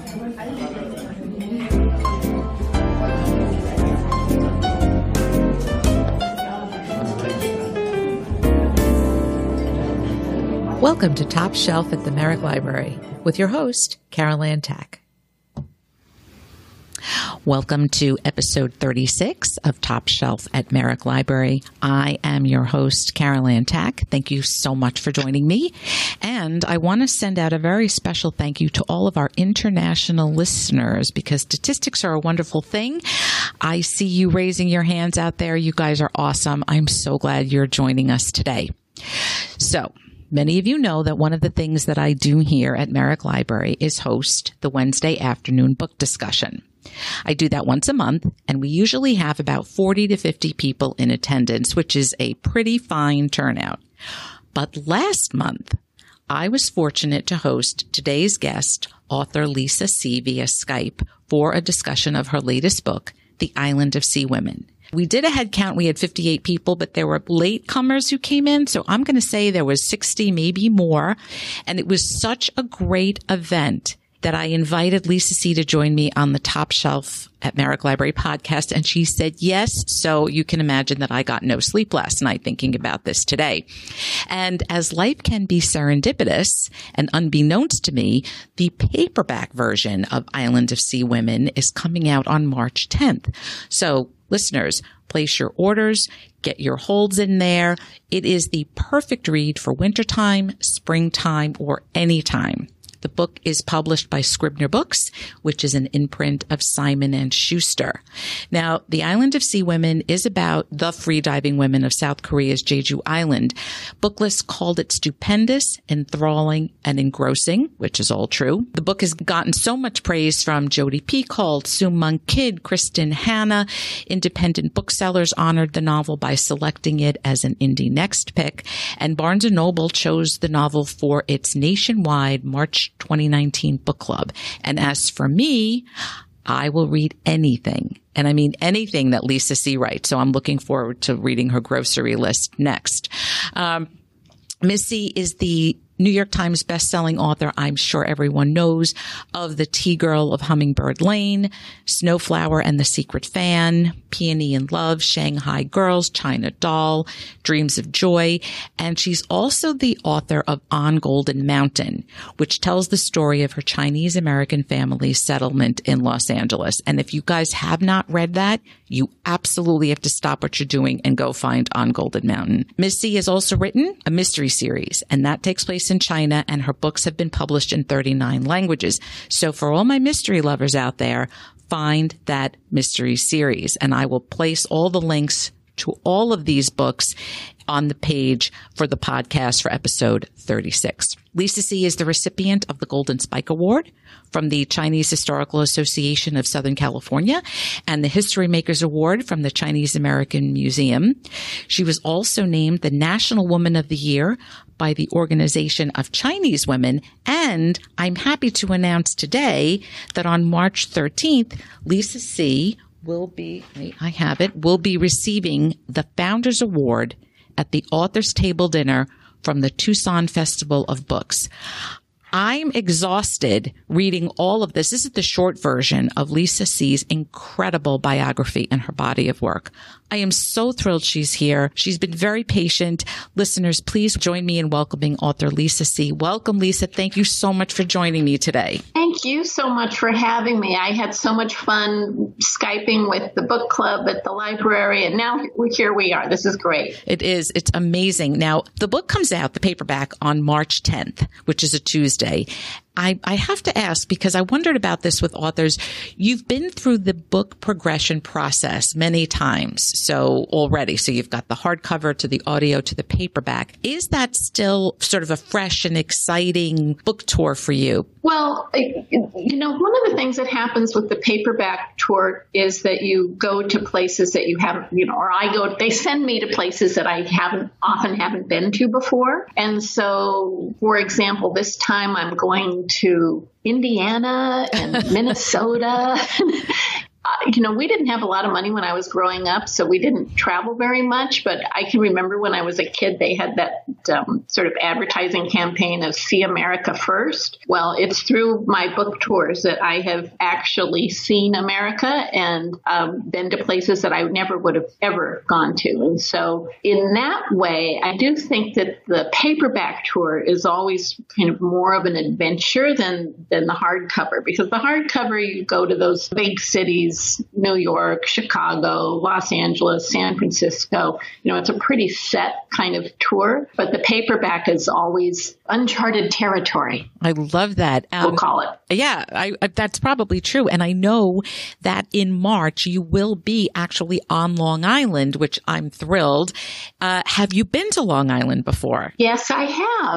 Welcome to Top Shelf at the Merrick Library with your host, Carol Ann Tack. Welcome to episode 36 of Top Shelf at Merrick Library. I am your host, Carol Ann Tack. Thank you so much for joining me. And I want to send out a very special thank you to all of our international listeners because statistics are a wonderful thing. I see you raising your hands out there. You guys are awesome. I'm so glad you're joining us today. So, many of you know that one of the things that I do here at Merrick Library is host the Wednesday afternoon book discussion. I do that once a month, and we usually have about 40 to 50 people in attendance, which is a pretty fine turnout. But last month, I was fortunate to host today's guest, author Lisa See, via Skype for a discussion of her latest book, The Island of Sea Women. We did a head count. We had 58 people, but there were latecomers who came in. So I'm going to say there was 60, maybe more. And it was such a great event that I invited Lisa See to join me on the Top Shelf at Merrick Library podcast. And she said yes. So you can imagine that I got no sleep last night thinking about this today. And as life can be serendipitous and unbeknownst to me, the paperback version of Island of Sea Women is coming out on March 10th. So listeners, place your orders, get your holds in there. It is the perfect read for wintertime, springtime, or any time. The book is published by Scribner Books, which is an imprint of Simon & Schuster. Now, The Island of Sea Women is about the freediving women of South Korea's Jeju Island. Booklist called it stupendous, enthralling, and engrossing, which is all true. The book has gotten so much praise from Jodi Picoult, Sue Monk Kidd, Kristen Hanna. Independent booksellers honored the novel by selecting it as an Indie Next pick, and Barnes & Noble chose the novel for its nationwide March 2019 book club. And as for me, I will read anything, and I mean anything that Lisa See writes. So I'm looking forward to reading her grocery list next. Miss See is the New York Times bestselling author, I'm sure everyone knows, of The Tea Girl of Hummingbird Lane, Snowflower and the Secret Fan, Peony in Love, Shanghai Girls, China Doll, Dreams of Joy. And she's also the author of On Golden Mountain, which tells the story of her Chinese American family's settlement in Los Angeles. And if you guys have not read that, you absolutely have to stop what you're doing and go find On Golden Mountain. Miss See has also written a mystery series, and that takes place in China, and her books have been published in 39 languages. So for all my mystery lovers out there, find that mystery series, and I will place all the links to all of these books on the page for the podcast for episode 36. Lisa See is the recipient of the Golden Spike Award from the Chinese Historical Association of Southern California and the History Makers Award from the Chinese American Museum. She was also named the National Woman of the Year by the Organization of Chinese Women. And I'm happy to announce today that on March 13th, Lisa See will be receiving the Founders Award at the Authors Table Dinner from the Tucson Festival of Books. I'm exhausted reading all of this. This is the short version of Lisa See's incredible biography and her body of work. I am so thrilled she's here. She's been very patient. Listeners, please join me in welcoming author Lisa See. Welcome, Lisa. Thank you so much for joining me today. Thank you so much for having me. I had so much fun Skyping with the book club at the library, and now here we are. This is great. It is. It's amazing. Now, the book comes out, the paperback, on March 10th, which is a Tuesday. I have to ask, because I wondered about this with authors. You've been through the book progression process many times. So already, so you've got the hardcover to the audio to the paperback. Is that still sort of a fresh and exciting book tour for you? Well, one of the things that happens with the paperback tour is that you go to places that you haven't, they send me to places that I haven't been to before. And so, for example, this time I'm going to Indiana and Minnesota. we didn't have a lot of money when I was growing up, so we didn't travel very much. But I can remember when I was a kid, they had that sort of advertising campaign of See America First. Well, it's through my book tours that I have actually seen America and been to places that I never would have ever gone to. And so in that way, I do think that the paperback tour is always kind of more of an adventure than the hardcover, because the hardcover, you go to those big cities, New York, Chicago, Los Angeles, San Francisco. It's a pretty set kind of tour, but the paperback is always uncharted territory. I love that. We'll call it. Yeah, that's probably true. And I know that in March you will be actually on Long Island, which I'm thrilled. Have you been to Long Island before? Yes, I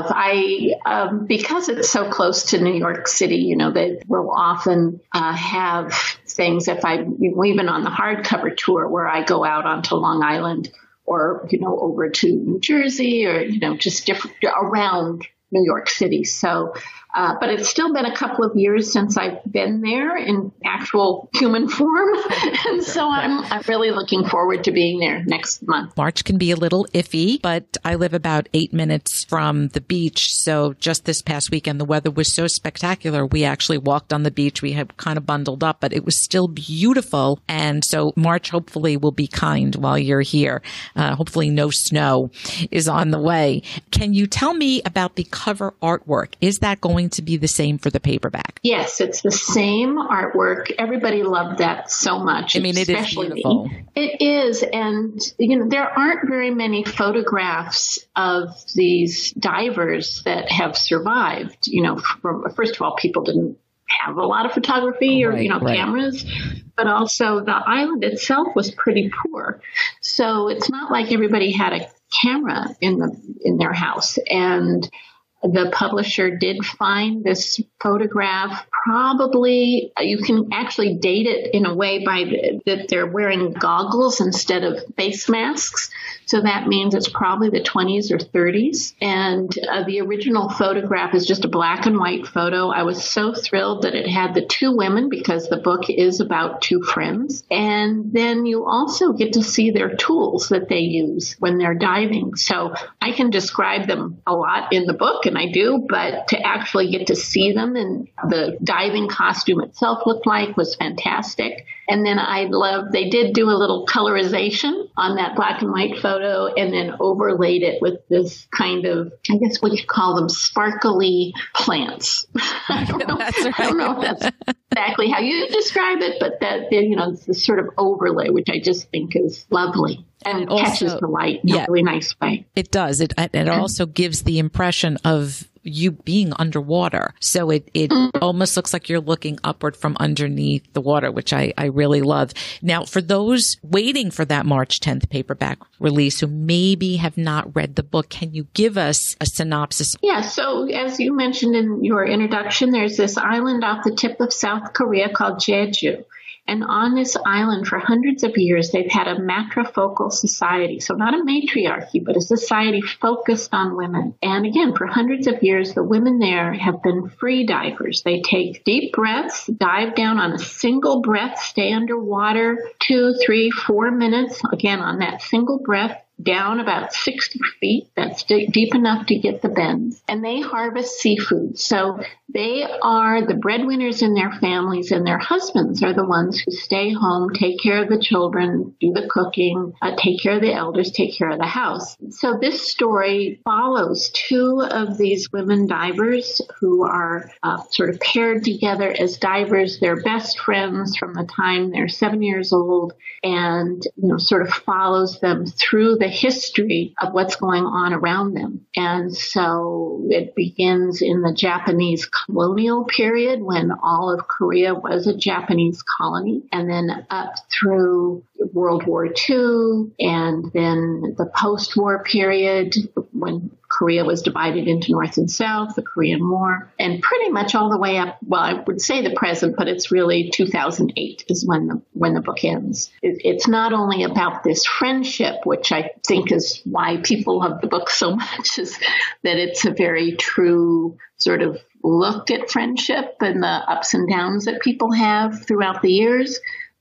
have. Because it's so close to New York City, they will often have things, if even on the hardcover tour where I go out onto Long Island or, over to New Jersey or, just different around New York City. So, but it's still been a couple of years since I've been there in actual human form. And so I'm really looking forward to being there next month. March can be a little iffy, but I live about 8 minutes from the beach. So just this past weekend, the weather was so spectacular. We actually walked on the beach. We had kind of bundled up, but it was still beautiful. And so March hopefully will be kind while you're here. Hopefully no snow is on the way. Can you tell me about the cover artwork? Is that going to be the same for the paperback? Yes, it's the same artwork. Everybody loved that so much. I mean, it is beautiful. It is. And, there aren't very many photographs of these divers that have survived. First of all, people didn't have a lot of photography or, cameras, but also the island itself was pretty poor. So it's not like everybody had a camera in their house. And the publisher did find this photograph. Probably you can actually date it in a way that they're wearing goggles instead of face masks. So that means it's probably the 20s or 30s. And the original photograph is just a black and white photo. I was so thrilled that it had the two women because the book is about two friends. And then you also get to see their tools that they use when they're diving. So I can describe them a lot in the book, and I do, but to actually get to see them and the diving costume itself looked like was fantastic. And then they did do a little colorization on that black and white photo and then overlaid it with this kind of, I guess what you call them, sparkly plants. I don't know if that's exactly how you describe it, but that, it's this sort of overlay, which I just think is lovely. And it catches the light in a really nice way. It does. It also gives the impression of you being underwater. So it almost looks like you're looking upward from underneath the water, which I really love. Now, for those waiting for that March 10th paperback release who maybe have not read the book, can you give us a synopsis? Yeah. So as you mentioned in your introduction, there's this island off the tip of South Korea called Jeju. And on this island for hundreds of years, they've had a matrifocal society. So not a matriarchy, but a society focused on women. And again, for hundreds of years, the women there have been free divers. They take deep breaths, dive down on a single breath, stay underwater 2, 3, 4 minutes, again, on that single breath, down about 60 feet. That's deep enough to get the bends. And they harvest seafood. So they are the breadwinners in their families, and their husbands are the ones who stay home, take care of the children, do the cooking, take care of the elders, take care of the house. So this story follows two of these women divers who are sort of paired together as divers. They're best friends from the time they're 7 years old, and sort of follows them through the history of what's going on around them. And so it begins in the Japanese colonial period when all of Korea was a Japanese colony, and then up through World War II, and then the post-war period when Korea was divided into North and South, the Korean War, and pretty much all the way up, well, I would say the present, but it's really 2008 is when the book ends. It's not only about this friendship, which I think is why people love the book so much, is that it's a very true sort of look at friendship and the ups and downs that people have throughout the years.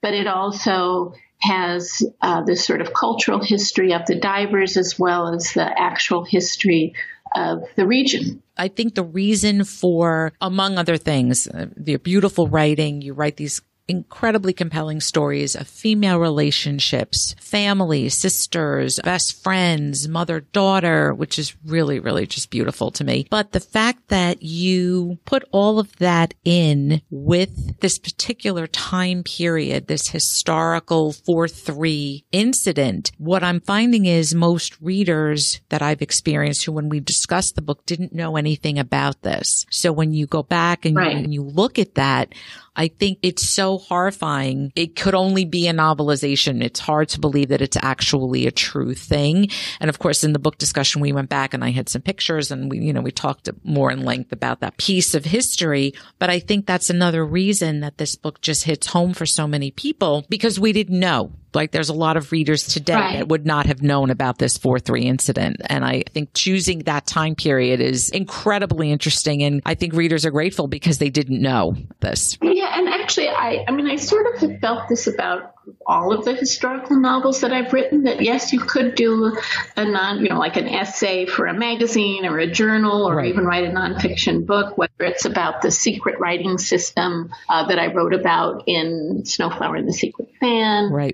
but it also has this sort of cultural history of the divers as well as the actual history of the region. I think the reason for, among other things, the beautiful writing, you write these incredibly compelling stories of female relationships, family, sisters, best friends, mother-daughter, which is really, really just beautiful to me. But the fact that you put all of that in with this particular time period, this historical 4/3 incident, what I'm finding is most readers that I've experienced who, when we discussed the book, didn't know anything about this. So when you go back and you look at that, I think it's so horrifying. It could only be a novelization. It's hard to believe that it's actually a true thing. And of course, in the book discussion, we went back and I had some pictures and we talked more in length about that piece of history. But I think that's another reason that this book just hits home for so many people, because we didn't know. Like, there's a lot of readers today that would not have known about this 4/3 incident. And I think choosing that time period is incredibly interesting. And I think readers are grateful because they didn't know this. Yeah. And actually, I sort of have felt this about all of the historical novels that I've written, that yes, you could do like an essay for a magazine or a journal, or even write a nonfiction book, whether it's about the secret writing system that I wrote about in Snowflower and the Secret Fan. Right.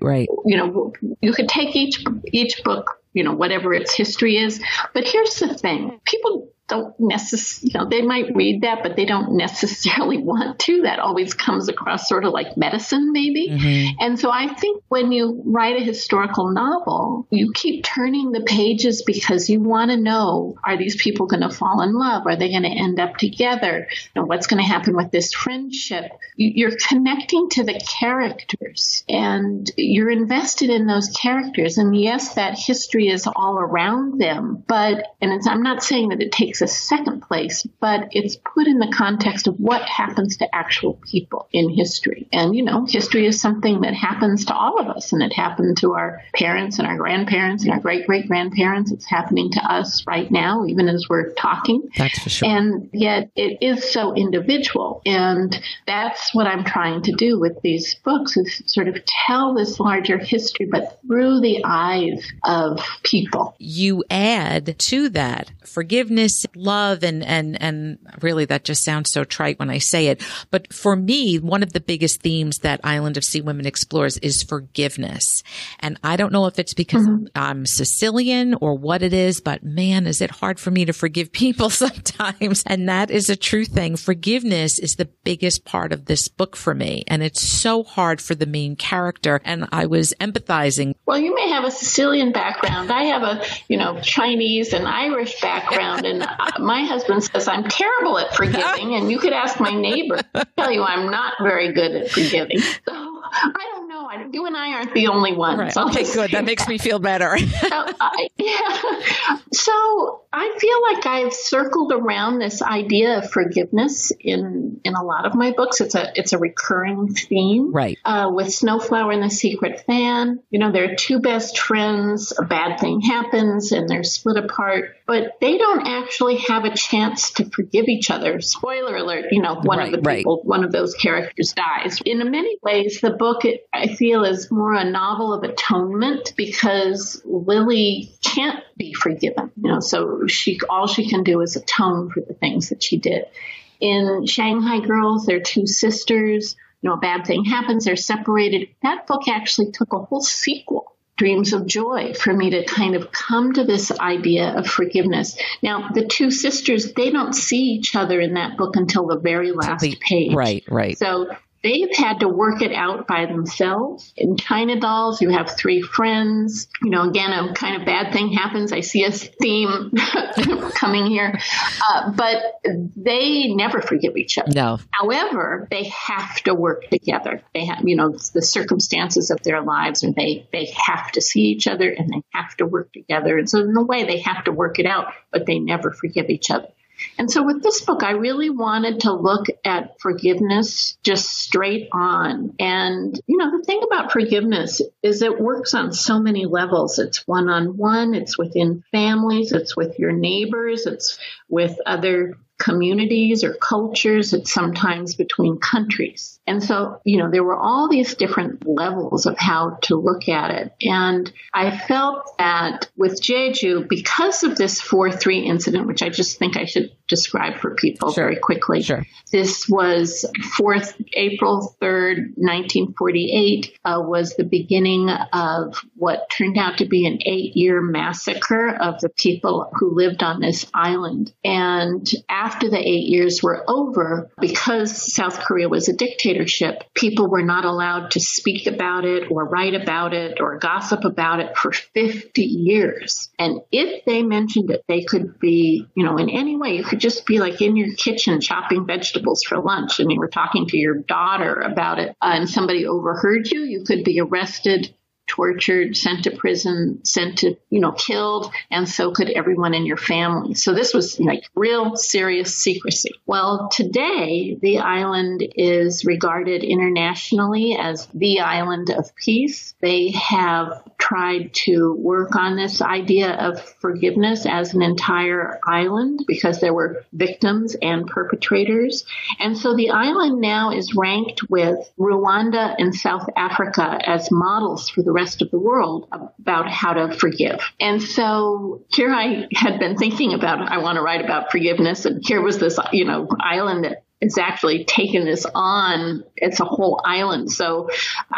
You could take each book, whatever its history is. But here's the thing. People don't necessarily, they might read that, but they don't necessarily want to. That always comes across sort of like medicine, maybe. Mm-hmm. And so I think when you write a historical novel, you keep turning the pages because you want to know, are these people going to fall in love? Are they going to end up together? What's going to happen with this friendship? You're connecting to the characters and you're invested in those characters. And yes, that history is all around them, I'm not saying that it takes a second place, but it's put in the context of what happens to actual people in history. And, history is something that happens to all of us, and it happened to our parents and our grandparents and our great-great-grandparents. It's happening to us right now, even as we're talking. That's for sure. And yet it is so individual. And that's what I'm trying to do with these books, is sort of tell this larger history, but through the eyes of people. You add to that forgiveness, love, and really that just sounds so trite when I say it. But for me, one of the biggest themes that Island of Sea Women explores is forgiveness. And I don't know if it's because I'm Sicilian or what it is, but man, is it hard for me to forgive people sometimes. And that is a true thing. Forgiveness is the biggest part of this book for me. And it's so hard for the main character. And I was empathizing. Well, you may have a Sicilian background. I have a, Chinese and Irish background. And my husband says I'm terrible at forgiving. And you could ask my neighbor. I'll tell you, I'm not very good at forgiving. So I don't know. You and I aren't the only ones. Right. Okay, good. That makes me feel better. So I feel like I've circled around this idea of forgiveness in a lot of my books. It's a recurring theme. Right. With Snowflower and the Secret Fan, there are two best friends. A bad thing happens and they're split apart, but they don't actually have a chance to forgive each other. Spoiler alert, one of those characters dies. In many ways, the book, I feel, is more a novel of atonement, because Lily can't be forgiven. So all she can do is atone for the things that she did. In Shanghai Girls, they're two sisters. A bad thing happens. They're separated. That book actually took a whole sequel, Dreams of Joy, for me to kind of come to this idea of forgiveness. Now, the two sisters, they don't see each other in that book until the very last page. Right. So they've had to work it out by themselves. In China Dolls, you have three friends. Again, a kind of bad thing happens. I see a theme coming here. But they never forgive each other. No. However, they have to work together. They have, the circumstances of their lives, and they have to see each other and they have to work together. And so in a way, they have to work it out, but they never forgive each other. And so with this book, I really wanted to look at forgiveness just straight on. And, the thing about forgiveness is it works on so many levels. It's one-on-one, it's within families, it's with your neighbors, it's with other communities or cultures. It's sometimes between countries. And so, there were all these different levels of how to look at it. And I felt that with Jeju, because of this 4-3 incident, which I just think I should describe for people very quickly. Sure. This was April 3rd, 1948, was the beginning of what turned out to be an 8-year massacre of the people who lived on this island. And after the 8 years were over, because South Korea was a dictatorship, people were not allowed to speak about it or write about it or gossip about it for 50 years. And if they mentioned it, they could be, in any way, you could just be like in your kitchen chopping vegetables for lunch and you were talking to your daughter about it and somebody overheard you, you could be arrested, tortured, sent to prison, killed, and so could everyone in your family. So this was like real serious secrecy. Well, today, the island is regarded internationally as the island of peace. They have tried to work on this idea of forgiveness as an entire island because there were victims and perpetrators. And so the island now is ranked with Rwanda and South Africa as models for the rest of the world about how to forgive. And so here I had been thinking about, I want to write about forgiveness. And here was this, island that it's actually taken this on. It's a whole island. So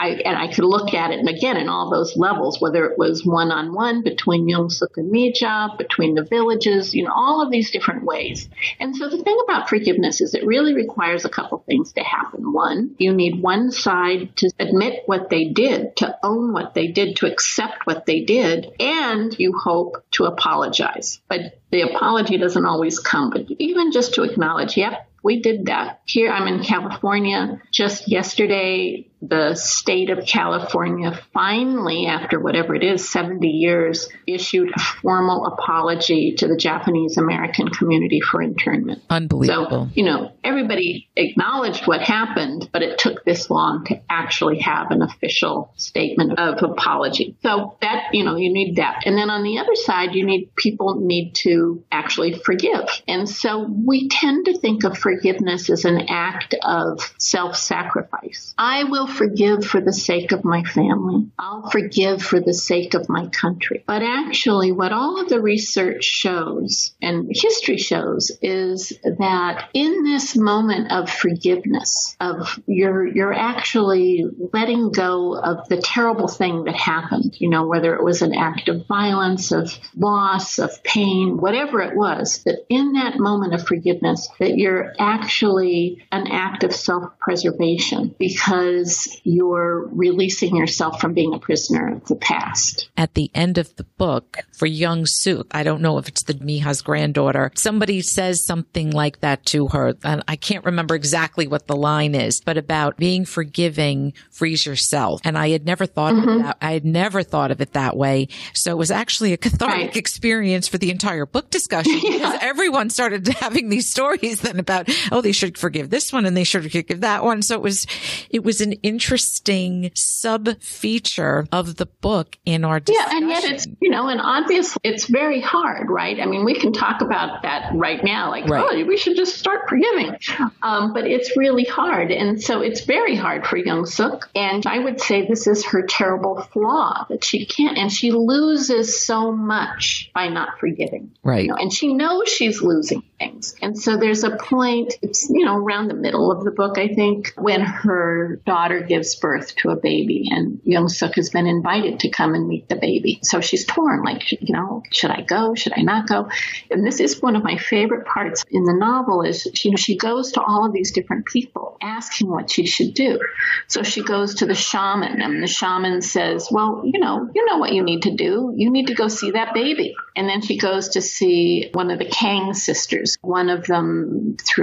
I could look at it, and again, in all those levels, whether it was one-on-one between Yongsuk and Mija, between the villages, all of these different ways. And so the thing about forgiveness is it really requires a couple things to happen. One, you need one side to admit what they did, to own what they did, to accept what they did, and you hope to apologize. But the apology doesn't always come, but even just to acknowledge, yep, we did that. Here, I'm in California. Just yesterday, the state of California finally, after whatever it is, 70 years, issued a formal apology to the Japanese American community for internment. Unbelievable. So, everybody acknowledged what happened, but it took this long to actually have an official statement of apology. So that, you need that. And then on the other side, people need to actually forgive. And so we tend to think of forgiveness as an act of self-sacrifice. I will forgive for the sake of my family. I'll forgive for the sake of my country. But actually, what all of the research shows and history shows is that in this moment of forgiveness, you're actually letting go of the terrible thing that happened, whether it was an act of violence, of loss, of pain, whatever it was, that in that moment of forgiveness, that you're actually an act of self-preservation because you're releasing yourself from being a prisoner of the past. At the end of the book, for Yongsuk, I don't know if it's the Mija's granddaughter, somebody says something like that to her. And I can't remember exactly what the line is, but about being forgiving frees yourself. And I had never thought of that. I had never thought of it that way. So it was actually a cathartic experience for the entire book discussion because everyone started having these stories then about, they should forgive this one and they should forgive that one. So it was an interesting sub-feature of the book in our discussion. Yeah, and yet it's, and obviously it's very hard, right? I mean, we can talk about that right now, like, we should just start forgiving. But it's really hard. And so it's very hard for Yongsuk. And I would say this is her terrible flaw, that she can't, and she loses so much by not forgiving. Right. And she knows she's losing things. And so there's a point, it's, around the middle of the book, I think, when her daughter gives birth to a baby and Yongsuk has been invited to come and meet the baby. So she's torn, like, should I go? Should I not go? And this is one of my favorite parts in the novel is, she goes to all of these different people asking what she should do. So she goes to the shaman and the shaman says, well, you know what you need to do. You need to go see that baby. And then she goes to see one of the Kang sisters, one of them through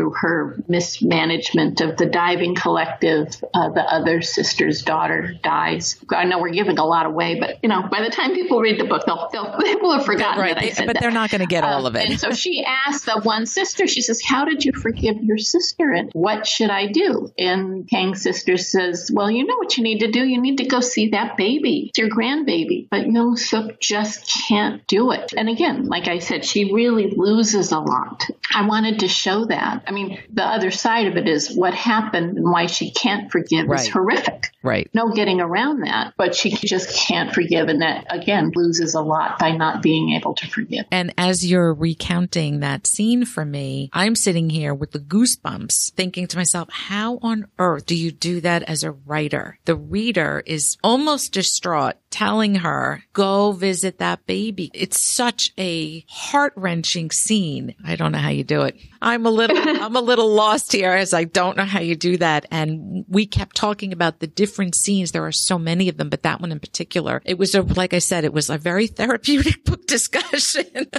through her mismanagement of the diving collective. The other sister's daughter dies. I know we're giving a lot away, but by the time people read the book, they will have forgotten that I said but that. They're not going to get all of it. And so she asked the one sister, she says, how did you forgive your sister? And what should I do? And Kang's sister says, well, you know what you need to do? You need to go see that baby. It's your grandbaby. But Yoon-suk just can't do it. And again, like I said, she really loses a lot. I wanted to show that. I mean, the other side of it is what happened and why she can't forgive is horrific. Right. No getting around that. But she just can't forgive. And that, again, loses a lot by not being able to forgive. And as you're recounting that scene for me, I'm sitting here with the goosebumps thinking to myself, how on earth do you do that as a writer? The reader is almost distraught telling her, go visit that baby. It's such a heart-wrenching scene. I don't know how you do it. I'm a little lost here as I don't know how you do that. And we kept talking about the different scenes. There are so many of them, but that one in particular, it was like I said, it was a very therapeutic book discussion.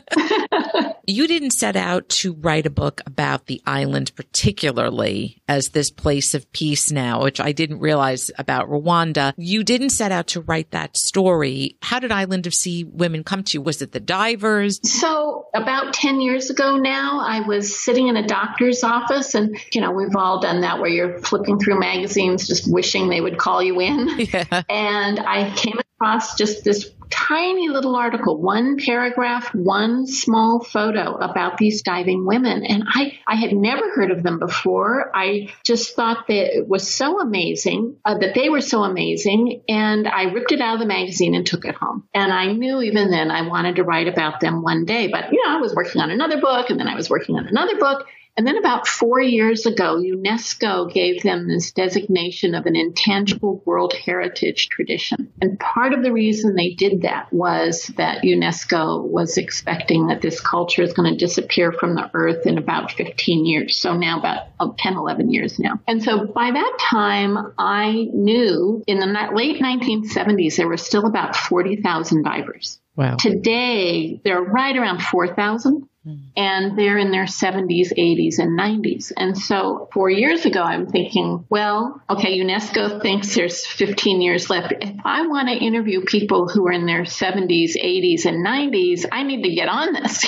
You didn't set out to write a book about the island particularly as this place of peace now, which I didn't realize about Rwanda. You didn't set out to write that story. How did Island of Sea Women come to you? Was it the divers? So about 10 years ago now, I was sitting in a doctor's office, and, we've all done that where you're flipping through magazines, just wishing they would call you in. Yeah. And I came across just this tiny little article, one paragraph, one small photo about these diving women. And I had never heard of them before. I just thought that it was so amazing, that they were so amazing. And I ripped it out of the magazine and took it home. And I knew even then I wanted to write about them one day. But, I was working on another book, and then I was working on another book. And then about 4 years ago, UNESCO gave them this designation of an intangible World Heritage tradition. And part of the reason they did that was that UNESCO was expecting that this culture is going to disappear from the earth in about 15 years. So now about 10, 11 years now. And so by that time, I knew in the late 1970s, there were still about 40,000 divers. Wow. Today, they're right around 4,000. And they're in their 70s, 80s, and 90s. And so 4 years ago, I'm thinking, well, okay, UNESCO thinks there's 15 years left. If I want to interview people who are in their 70s, 80s, and 90s, I need to get on this.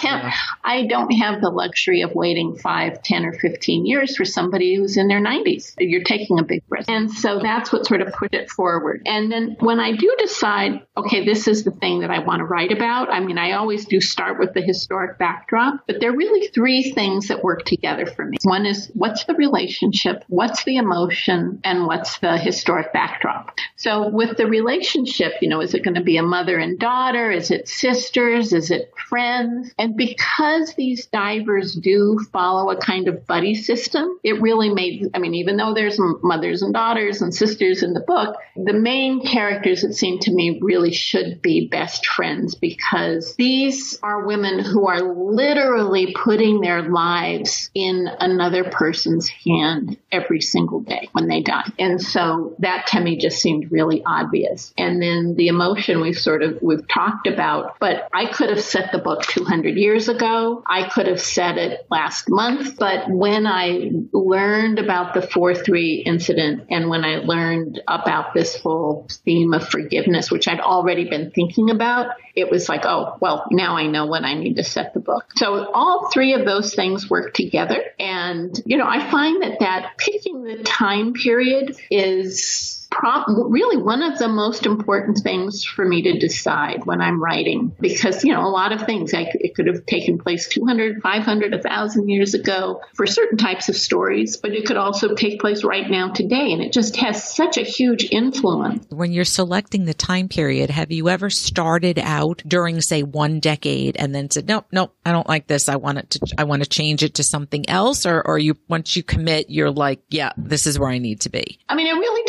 I don't have the luxury of waiting 5, 10, or 15 years for somebody who's in their 90s. You're taking a big risk. And so that's what sort of put it forward. And then when I do decide, okay, this is the thing that I want to write about, I mean, I always do start with the historic backdrop, but there are really three things that work together for me. One is, what's the relationship, what's the emotion, and what's the historic backdrop? So with the relationship, is it going to be a mother and daughter? Is it sisters? Is it friends? And because these divers do follow a kind of buddy system, it really made, even though there's mothers and daughters and sisters in the book, the main characters, it seemed to me, really should be best friends, because these are women who are literally putting their lives in another person's hand every single day when they die. And so that to me just seemed really obvious. And then the emotion we've talked about, but I could have set the book 200 years ago. I could have set it last month. But when I learned about the 4-3 incident, and when I learned about this whole theme of forgiveness, which I'd already been thinking about, it was like, oh, well, now I know when I need to set the book. So all three of those things work together. And, I find that picking the time period is really one of the most important things for me to decide when I'm writing, because, a lot of things, it could have taken place 200, 500, 1,000 years ago for certain types of stories, but it could also take place right now today. And it just has such a huge influence. When you're selecting the time period, have you ever started out during, say, one decade and then said, nope, I don't like this. I want to change it to something else? Or you, once you commit, you're like, yeah, this is where I need to be? It really depends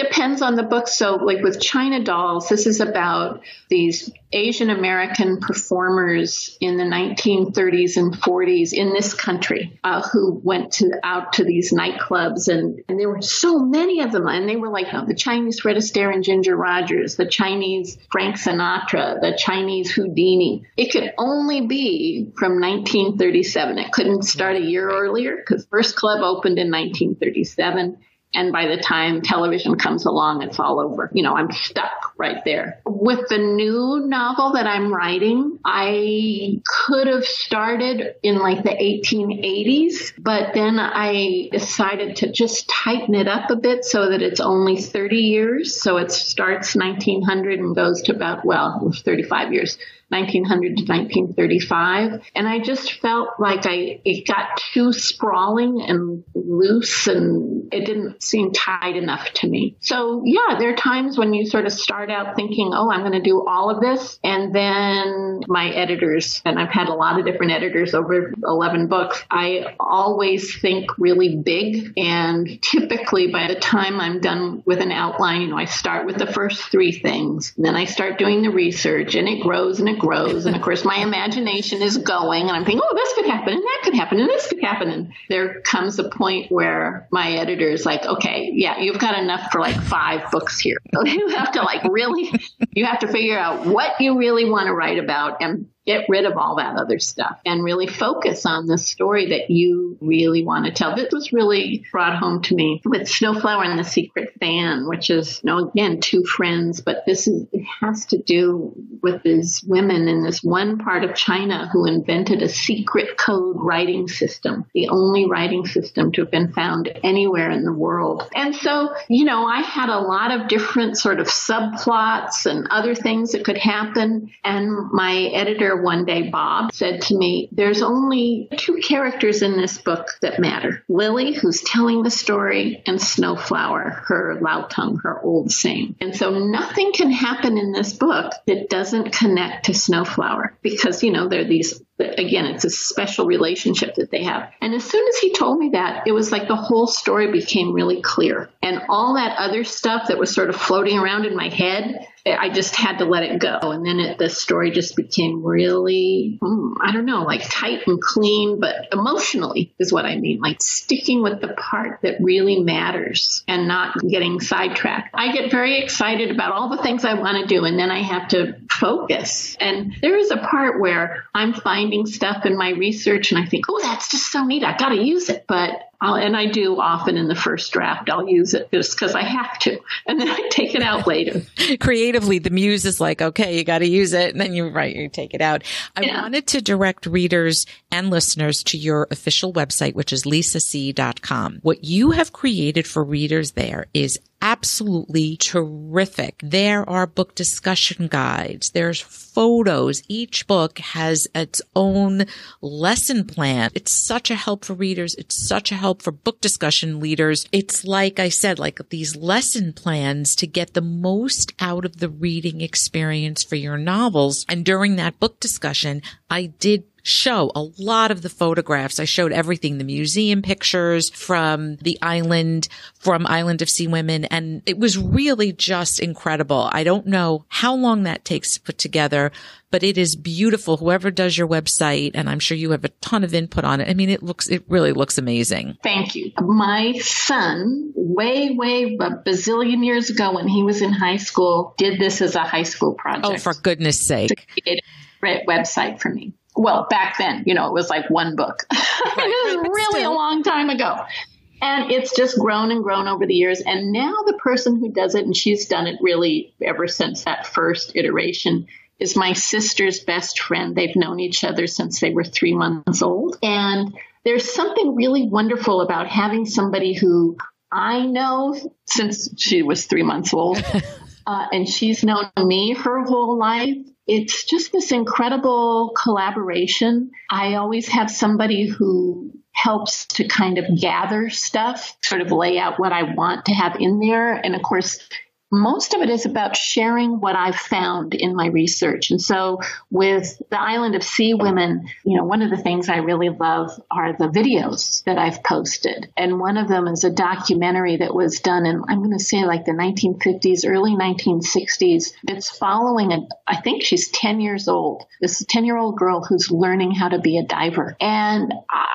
on the book. So like with China Dolls, this is about these Asian American performers in the 1930s and 40s in this country who went out to these nightclubs. And there were so many of them. And they were like the Chinese Fred Astaire and Ginger Rogers, the Chinese Frank Sinatra, the Chinese Houdini. It could only be from 1937. It couldn't start a year earlier because first club opened in 1937. And by the time television comes along, it's all over. I'm stuck right there. With the new novel that I'm writing, I could have started in like the 1880s, but then I decided to just tighten it up a bit so that it's only 30 years. So it starts 1900 and goes to about, 35 years. 1900 to 1935. And I just felt like it got too sprawling and loose and it didn't seem tight enough to me. So yeah, there are times when you sort of start out thinking, I'm going to do all of this. And then my editors, and I've had a lot of different editors over 11 books, I always think really big. And typically by the time I'm done with an outline, I start with the first 3 things. And then I start doing the research and it grows and it grows. And of course, my imagination is going and I'm thinking, this could happen and that could happen and this could happen. And there comes a point where my editor is like, okay, yeah, you've got enough for like 5 books here. So you have to you have to figure out what you really want to write about and get rid of all that other stuff and really focus on the story that you really want to tell. This was really brought home to me with Snowflower and the Secret Fan, which is, again, 2 friends, but it has to do with these women in this one part of China who invented a secret code writing system, the only writing system to have been found anywhere in the world. And so, I had a lot of different sort of subplots and other things that could happen. And my editor one day, Bob, said to me, there's only 2 characters in this book that matter. Lily, who's telling the story, and Snowflower, her Laotong, her old same. And so nothing can happen in this book that doesn't connect to Snowflower because, they're these, again, it's a special relationship that they have. And as soon as he told me that, it was like the whole story became really clear. And all that other stuff that was sort of floating around in my head, I just had to let it go. And then the story just became really, like tight and clean, but emotionally is what I mean, like sticking with the part that really matters and not getting sidetracked. I get very excited about all the things I want to do, and then I have to focus. And there is a part where I'm finding stuff in my research and I think, that's just so neat. I got to use it. But I do often in the first draft, I'll use it just because I have to. And then I take it out later. Creatively, the muse is like, okay, you got to use it. And then you take it out. I wanted to direct readers and listeners to your official website, which is lisac.com. What you have created for readers there is absolutely terrific. There are book discussion guides. There's photos. Each book has its own lesson plan. It's such a help for readers. It's such a help for book discussion leaders. It's like I said, like these lesson plans to get the most out of the reading experience for your novels. And during that book discussion, I did show a lot of the photographs. I showed everything, the museum pictures from the island, from Island of Sea Women. And it was really just incredible. I don't know how long that takes to put together, but it is beautiful. Whoever does your website, and I'm sure you have a ton of input on it. I mean, it really looks amazing. Thank you. My son, way a bazillion years ago when he was in high school, did this as a high school project. Oh, for goodness sake. To create a website for me. Well, back then, it was like one book. Right. It was really a long time ago. And it's just grown and grown over the years. And now the person who does it, and she's done it really ever since that first iteration, is my sister's best friend. They've known each other since they were 3 months old. And there's something really wonderful about having somebody who I know since she was 3 months old, and she's known me her whole life. It's just this incredible collaboration. I always have somebody who helps to kind of gather stuff, sort of lay out what I want to have in there. And of course, most of it is about sharing what I've found in my research. And so with the Island of Sea Women, one of the things I really love are the videos that I've posted. And one of them is a documentary that was done in, I'm going to say like the 1950s, early 1960s. It's following I think she's 10 years old. This 10-year-old girl who's learning how to be a diver. And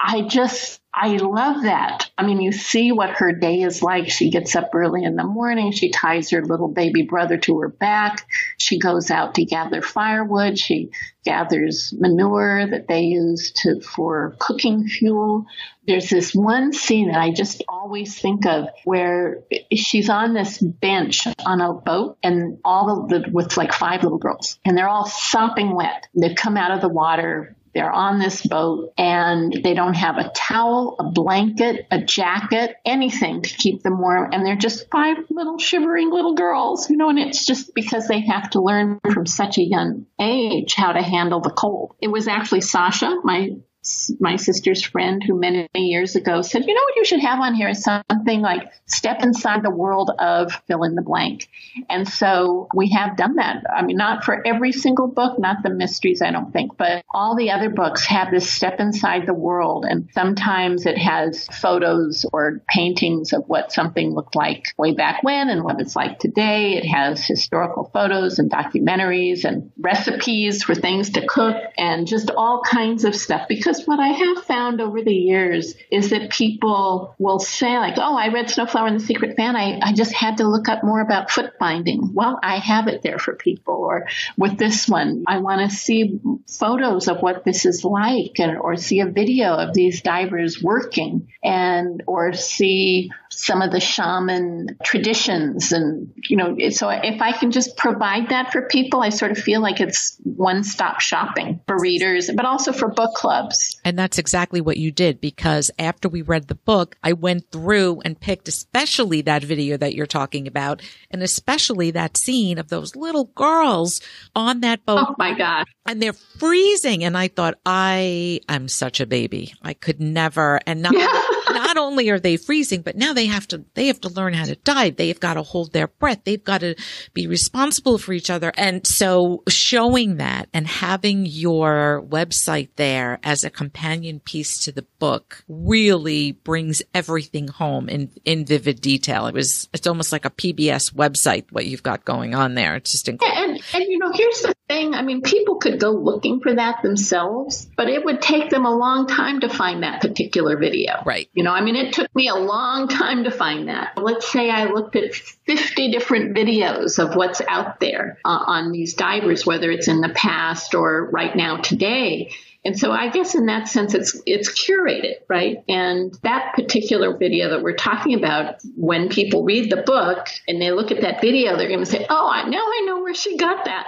I love that. I mean, you see what her day is like. She gets up early in the morning. She ties her little baby brother to her back. She goes out to gather firewood. She gathers manure that they use for cooking fuel. There's this one scene that I just always think of where she's on this bench on a boat and with like 5 little girls, and they're all sopping wet. They've come out of the water. They're on this boat and they don't have a towel, a blanket, a jacket, anything to keep them warm. And they're just 5 little shivering little girls, and it's just because they have to learn from such a young age how to handle the cold. It was actually Sasha, my sister's friend, who many years ago said, what you should have on here is something like step inside the world of fill in the blank. And so we have done that. I mean, not for every single book, not the mysteries, I don't think, but all the other books have this step inside the world. And sometimes it has photos or paintings of what something looked like way back when and what it's like today. It has historical photos and documentaries and recipes for things to cook and just all kinds of stuff. Because what I have found over the years is that people will say like, oh, I read Snowflower and the Secret Fan. I just had to look up more about foot binding. Well, I have it there for people. Or with this one, I want to see photos of what this is like or see a video of these divers working or see some of the shaman traditions. And, so if I can just provide that for people, I sort of feel like it's one-stop shopping for readers, but also for book clubs. And that's exactly what you did, because after we read the book, I went through and picked especially that video that you're talking about, and especially that scene of those little girls on that boat. Oh my God. And they're freezing. And I thought, I'm such a baby. I could never. And not only are they freezing, but now they have to learn how to dive. They've got to hold their breath. They've got to be responsible for each other. And so showing that and having your website there as a companion piece to the book really brings everything home in vivid detail. It's almost like a PBS website, what you've got going on there. It's just incredible. And here's the thing. I mean, people could go looking for that themselves, but it would take them a long time to find that particular video. Right. It took me a long time to find that. Let's say I looked at 50 different videos of what's out there on these divers, whether it's in the past or right now today. And so I guess in that sense, it's curated, right? And that particular video that we're talking about, when people read the book and they look at that video, they're going to say, oh, now I know where she got that.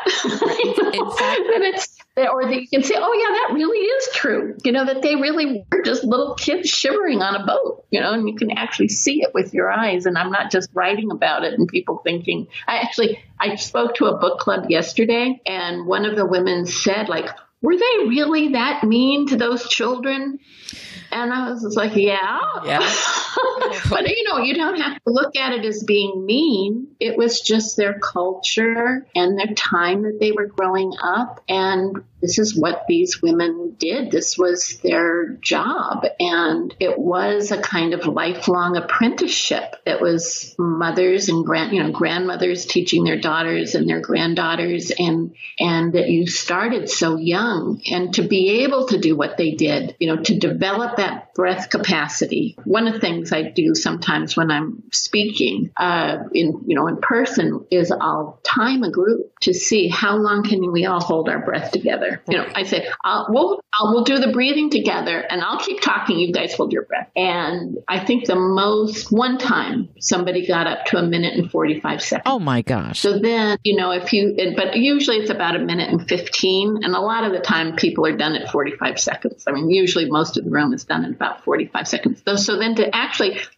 Or they can say, oh, yeah, that really is true. That they really were just little kids shivering on a boat, and you can actually see it with your eyes. And I'm not just writing about it and people thinking. I spoke to a book club yesterday, and one of the women said, like, were they really that mean to those children? And I was just like, yeah. But, you don't have to look at it as being mean. It was just their culture and their time that they were growing up. And this is what these women did. This was their job. And it was a kind of lifelong apprenticeship. It was mothers and grandmothers teaching their daughters and their granddaughters, and that you started so young. And to be able to do what they did, to develop that breath capacity. One of the things I do sometimes when I'm speaking in person is I'll time a group to see how long can we all hold our breath together. I say, we'll do the breathing together and I'll keep talking. You guys hold your breath. And I think one time somebody got up to 1 minute and 45 seconds. Oh my gosh. So then, but usually it's about 1 minute and 15. And a lot of the time people are done at 45 seconds. I mean, usually most of the room is done in about 45 seconds. So then to actually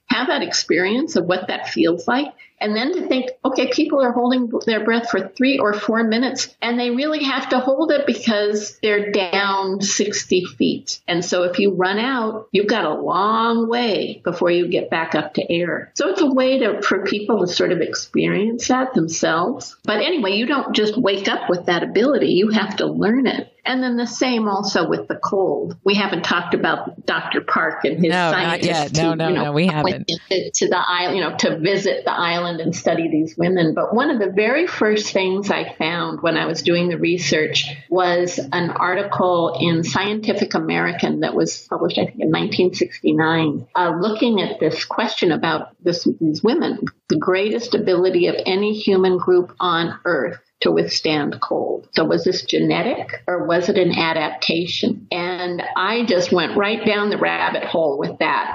have that experience of what that feels like. And then to think, okay, people are holding their breath for 3 or 4 minutes, and they really have to hold it because they're down 60 feet. And so if you run out, you've got a long way before you get back up to air. So it's a way for people to sort of experience that themselves. But anyway, you don't just wake up with that ability. You have to learn it. And then the same also with the cold. We haven't talked about Dr. Park and his scientists. No, we haven't. To the island, to visit the island and study these women. But one of the very first things I found when I was doing the research was an article in Scientific American that was published, I think, in 1969, looking at this question about these women, the greatest ability of any human group on Earth to withstand cold. So was this genetic or was it an adaptation? And I just went right down the rabbit hole with that.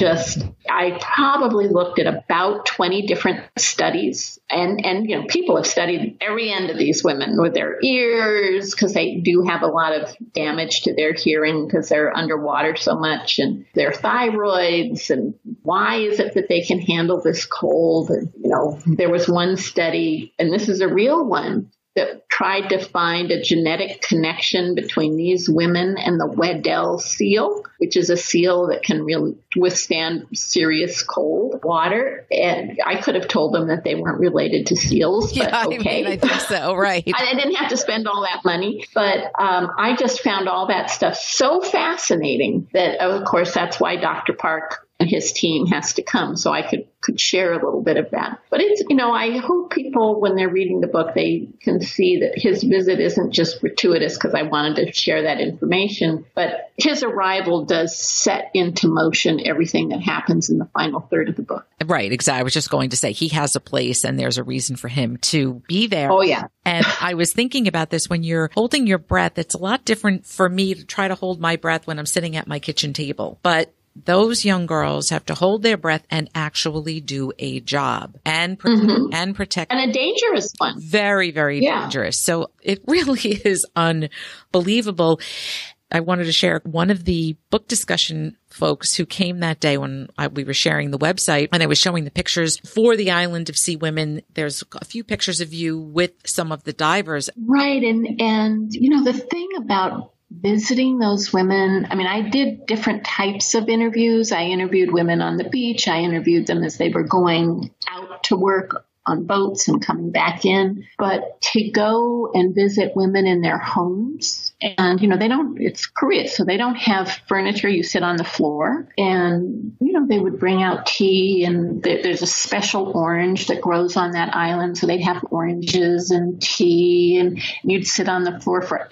I probably looked at about 20 different studies, and people have studied every end of these women with their ears, because they do have a lot of damage to their hearing because they're underwater so much, and their thyroids, and why is it that they can handle this cold? And, there was one study, and this is a real one, that tried to find a genetic connection between these women and the Weddell seal, which is a seal that can really withstand serious cold water. And I could have told them that they weren't related to seals, but okay. I think so, right. I didn't have to spend all that money, but I just found all that stuff so fascinating that, of course, that's why Dr. Park and his team has to come, so I could share a little bit of that. But it's, I hope people, when they're reading the book, they can see that his visit isn't just gratuitous because I wanted to share that information, but his arrival does set into motion everything that happens in the final third of the book. Right, exactly. I was just going to say he has a place and there's a reason for him to be there. Oh, yeah. And I was thinking about this when you're holding your breath. It's a lot different for me to try to hold my breath when I'm sitting at my kitchen table. But those young girls have to hold their breath and actually do a job and protect. And a dangerous one. Very, very dangerous. So it really is unbelievable. I wanted to share one of the book discussion folks who came that day when we were sharing the website, and I was showing the pictures for the Island of Sea Women. There's a few pictures of you with some of the divers. Right. And the thing about visiting those women, I did different types of interviews. I interviewed women on the beach. I interviewed them as they were going out to work on boats and coming back in. But to go and visit women in their homes, and, it's Korea, so they don't have furniture. You sit on the floor, and, they would bring out tea, and there's a special orange that grows on that island. So they'd have oranges and tea, and you'd sit on the floor for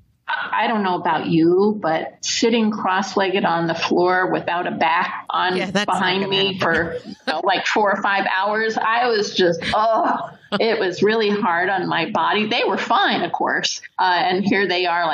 I don't know about you, but sitting cross-legged on the floor without a back on behind me for like 4 or 5 hours, I was just, it was really hard on my body. They were fine, of course. And here they are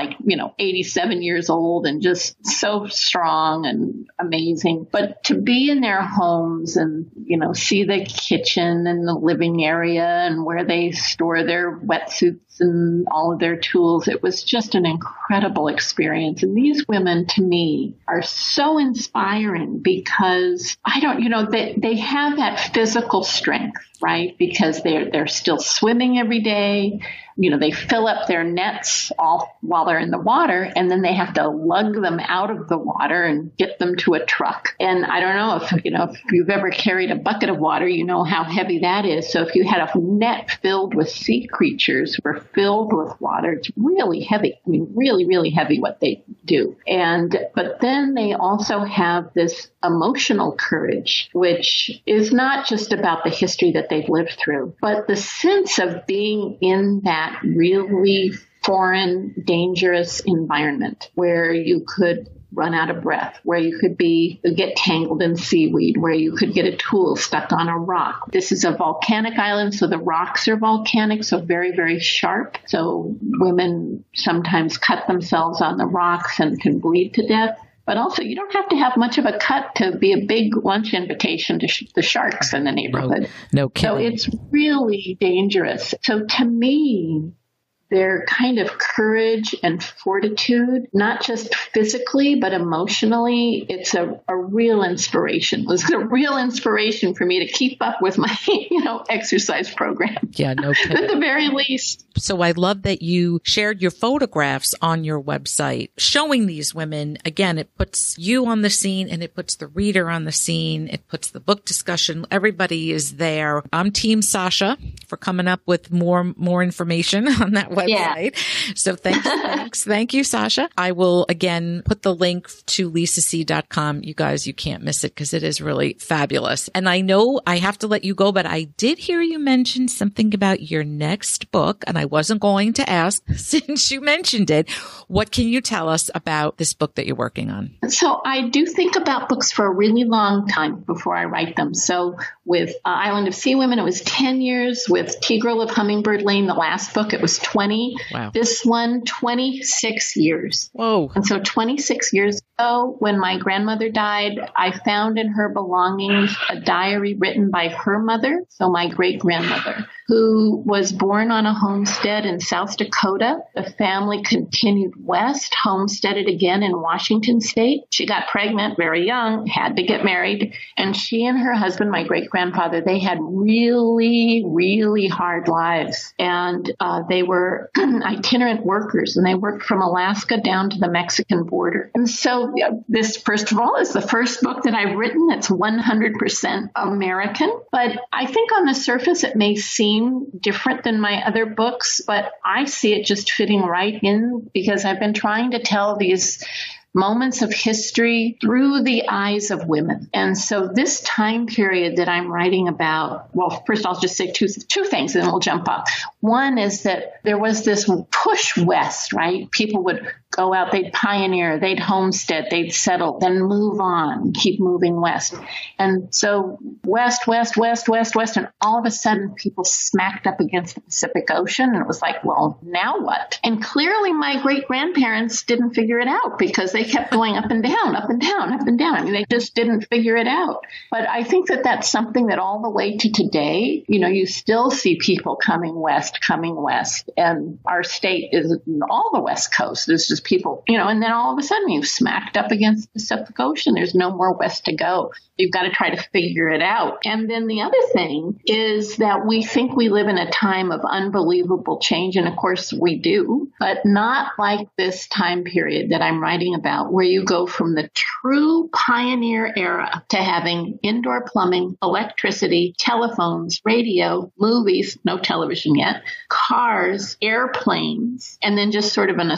87 years old and just so strong and amazing. But to be in their homes and, see the kitchen and the living area and where they store their wetsuits and all of their tools, it was just an incredible experience. And these women, to me, are so inspiring because they have that physical strength, right? Because they're still swimming every day. They fill up their nets all while they're in the water, and then they have to lug them out of the water and get them to a truck. And I don't know if you've ever carried a bucket of water, you know how heavy that is. So if you had a net filled with sea creatures who are filled with water, it's really heavy. Really, really heavy what they do. But then they also have this emotional courage, which is not just about the history that they've lived through, but the sense of being in that really foreign, dangerous environment where you could run out of breath, where you could get tangled in seaweed, where you could get a tool stuck on a rock. This is a volcanic island, so the rocks are volcanic, so very, very sharp. So women sometimes cut themselves on the rocks and can bleed to death. But also, you don't have to have much of a cut to be a big lunch invitation to the sharks in the neighborhood. No kidding. So it's really dangerous. So to me, their kind of courage and fortitude, not just physically, but emotionally, it's a real inspiration. It was a real inspiration for me to keep up with my, exercise program. Yeah, no kidding. At the very least. So I love that you shared your photographs on your website showing these women. Again, it puts you on the scene and it puts the reader on the scene. It puts the book discussion. Everybody is there. I'm Team Sasha for coming up with more information on that website. Yeah. So thanks. Thank you, Sasha. I will again put the link to lisac.com. You guys, you can't miss it because it is really fabulous. And I know I have to let you go, but I did hear you mention something about your next book, and I wasn't going to ask since you mentioned it. What can you tell us about this book that you're working on? So I do think about books for a really long time before I write them. So with Island of Sea Women, it was 10 years. With Tigrill of Hummingbird Lane, the last book, it was 20. Wow. This one, 26 years. Whoa. And so 26 years ago, when my grandmother died, I found in her belongings a diary written by her mother, so my great-grandmother, who was born on a homestead in South Dakota. The family continued west, homesteaded again in Washington State. She got pregnant very young, had to get married, and she and her husband, my great-grandfather, they had really, really hard lives. And they were itinerant workers, and they worked from Alaska down to the Mexican border. And so this, first of all, is the first book that I've written that's 100% American. But I think on the surface it may seem different than my other books, but I see it just fitting right in because I've been trying to tell these moments of history through the eyes of women. And so this time period that I'm writing about, well, first I'll just say two things and then we'll jump up. One is that there was this push west, right? People would go out, they'd pioneer, they'd homestead, they'd settle, then move on, keep moving west. And so west, and all of a sudden people smacked up against the Pacific Ocean. And it was like, well, now what? And clearly my great-grandparents didn't figure it out because they kept going up and down, up and down, up and down. I mean, they just didn't figure it out. But I think that that's something that all the way to today, you still see people coming west. And our state is all the West Coast. There's just people, and then all of a sudden you've smacked up against the Pacific Ocean. There's no more west to go. You've got to try to figure it out. And then the other thing is that we think we live in a time of unbelievable change. And of course we do, but not like this time period that I'm writing about, where you go from the true pioneer era to having indoor plumbing, electricity, telephones, radio, movies, no television yet, cars, airplanes, and then just sort of on a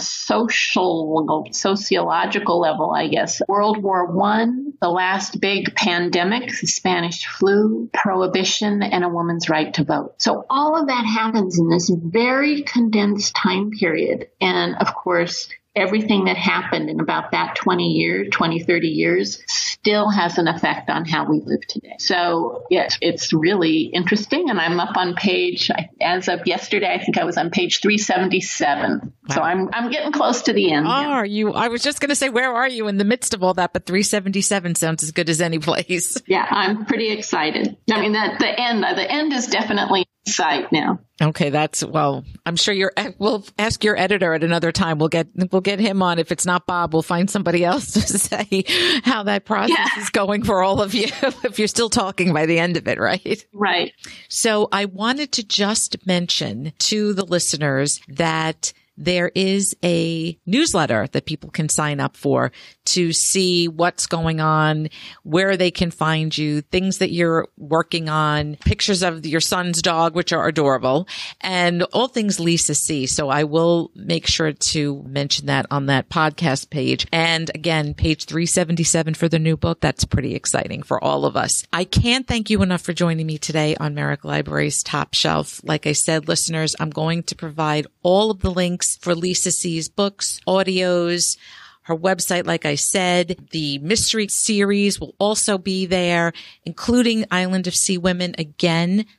sociological level, I guess. World War I, the last big pandemic, the Spanish flu, prohibition, and a woman's right to vote. So all of that happens in this very condensed time period. And of course, everything that happened in about that 20, 30 years still has an effect on how we live today. So yes, it's really interesting. And I'm up on as of yesterday, I think I was on page 377. Wow. So I'm getting close to the end. Are you? I was just going to say, where are you in the midst of all that? But 377 sounds as good as any place. Yeah, I'm pretty excited. I mean, the end is definitely in sight now. Okay, I'm sure we'll ask your editor at another time. We'll get him on. If it's not Bob, we'll find somebody else to say how that process is going for all of you, if you're still talking by the end of it, right? Right. So I wanted to just mention to the listeners that there is a newsletter that people can sign up for to see what's going on, where they can find you, things that you're working on, pictures of your son's dog, which are adorable, and all things Lisa C. So I will make sure to mention that on that podcast page. And again, page 377 for the new book. That's pretty exciting for all of us. I can't thank you enough for joining me today on Merrick Library's Top Shelf. Like I said, listeners, I'm going to provide all of the links for Lisa C.'s books, audios, her website, like I said. The mystery series will also be there, including Island of Sea Women. Again,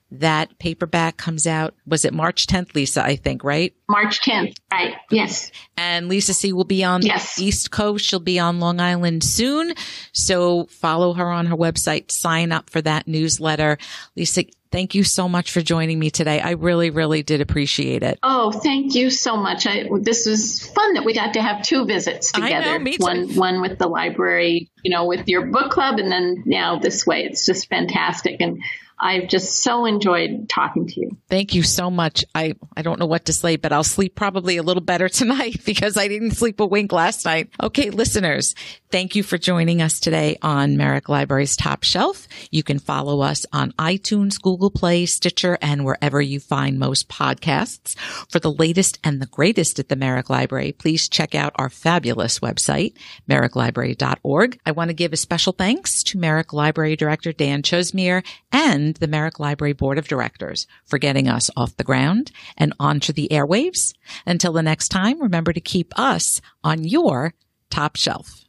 That paperback comes out, was it March 10th, Lisa, I think, right? March 10th, right. Yes. And Lisa C. will be on the East Coast. She'll be on Long Island soon. So follow her on her website, sign up for that newsletter. Lisa, thank you so much for joining me today. I really, really did appreciate it. Oh, thank you so much. This was fun that we got to have two visits together. I know, me too. One with the library, with your book club, and then now this way. It's just fantastic. And I've just so enjoyed talking to you. Thank you so much. I don't know what to say, but I'll sleep probably a little better tonight because I didn't sleep a wink last night. Okay, listeners, thank you for joining us today on Merrick Library's Top Shelf. You can follow us on iTunes, Google Play, Stitcher, and wherever you find most podcasts. For the latest and the greatest at the Merrick Library, please check out our fabulous website, merricklibrary.org. I want to give a special thanks to Merrick Library Director Dan Chosmere and the Merrick Library Board of Directors for getting us off the ground and onto the airwaves. Until the next time, remember to keep us on your top shelf.